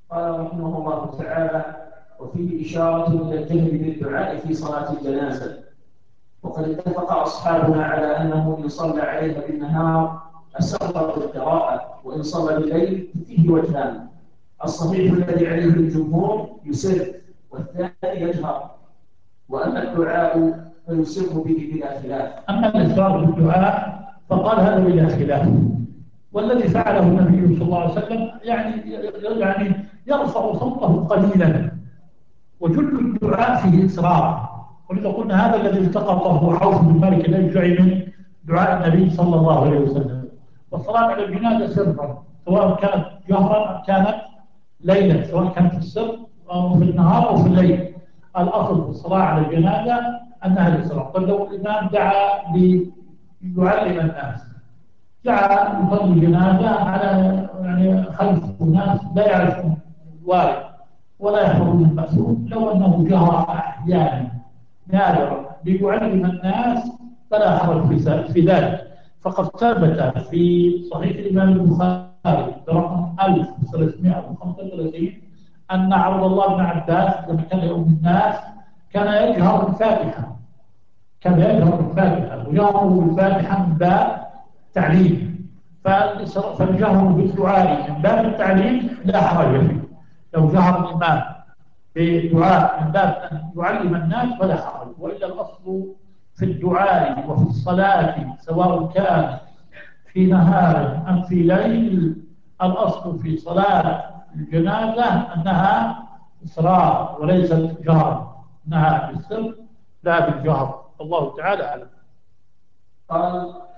قال رحمه الله تعالى: وفيه إشارة إلى الجهل بالدعاء في صلاة الجنازة. وقد اتفق أصحابنا على أنه إن صلى عليها بالنهار أسر بالقراءة، وإن صلى بالليل فيه وجهان: الصحيح الذي عليه الجمهور يسر، والثاني يجهر. وأما الدعاء فيسر به بلا خلاف. أما الإسرار بالدعاء فقال هذا بلا خلاف، والذي فعله النبي صلى الله عليه وسلم يعني يرفع صوته قليلا، وجل الدعاء فيه إسراء. ولذا قلنا هذا الذي التقطه عوف بن مالك الأشجعي من دعاء النبي صلى الله عليه وسلم. والصلاة على الجنازة سرا، سواء كانت جهرا أم كانت ليلا، سواء كانت في السر أو في النهار أو في الليل. الأصل في الصلاة على الجنازة أنها الإسراء. قد لو الإمام دعا ليعلم الناس، دعا يصلي الجنازة على يعني خلف ناس لا يعرفون الوارد ولا يحفظون المأثور، لو أنه جهر أحيانا نادرا ليعلم الناس فلا حرج في ذلك. فقد ثبت في صحيح الإمام البخاري برقم 1335 أن عبد الله بن عباس لما كان يؤم الناس كان يجهر بالفاتحة، كان يجهر بالفاتحة، وجهره بالفاتحة من باب تعليم. فالجهر بالدعاء من باب التعليم لا حرج فيه. لو جهر الإمام بدعاء من باب أن يعلم الناس فلا حرج. وإلا الأصل في الدعاء وفي الصلاة سواء كان في نهار أم في ليل، الأصل في صلاة الجنازة أنها إسراء وليست جهر، أنها بالسر لا بالجهر. الله تعالى أعلم. قال